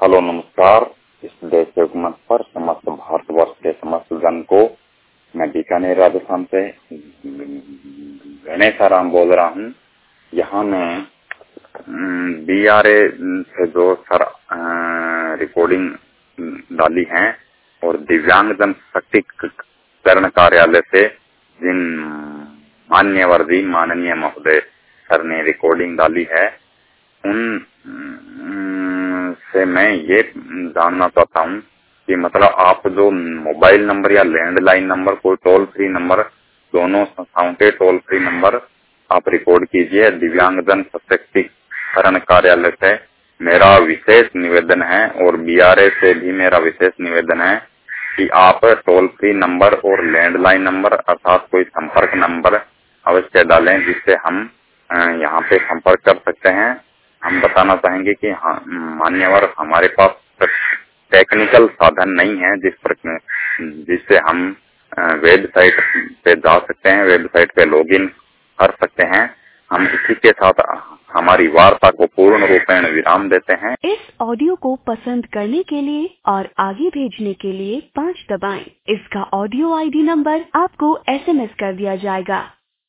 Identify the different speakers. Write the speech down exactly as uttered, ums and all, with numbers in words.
Speaker 1: Hello नमस्कार। इस देश के हुकूमत पर समस्त भारतवर्ष के समस्त जन को मैं बीकानेर राजस्थान से गणेश राम बोल रहा हूँ। यहाँ मैं बी आर ए से जो सर रिकॉर्डिंग डाली है और दिव्यांग जन सशक्तिकरण कार्यालय से जिन मान्यवर जी माननीय महोदय सर ने रिकॉर्डिंग डाली है, उन से मैं ये जानना चाहता हूँ कि मतलब आप जो मोबाइल नंबर या लैंडलाइन नंबर, कोई टोल फ्री नंबर, दोनों संस्थाओं के टोल फ्री नंबर आप रिकॉर्ड कीजिए। दिव्यांगजन सशक्तिकरण कार्यालय से मेरा विशेष निवेदन है और बी आर ए से भी मेरा विशेष निवेदन है कि आप टोल फ्री नंबर और लैंडलाइन नंबर अर्थात कोई संपर्क नंबर अवश्य डालें जिससे हम यहाँ पे संपर्क कर सकते हैं। हम बताना चाहेंगे कि हाँ मान्यवर, हमारे पास टेक्निकल साधन नहीं है जिस पर जिससे हम वेबसाइट पे जा सकते हैं, वेबसाइट पे लॉगिन कर सकते हैं। हम इसी के साथ हमारी वार्ता को पूर्ण रूपेण विराम देते हैं।
Speaker 2: इस ऑडियो को पसंद करने के लिए और आगे भेजने के लिए पाँच दबाएं। इसका ऑडियो आई डी नंबर आपको एस एम एस कर दिया जाएगा।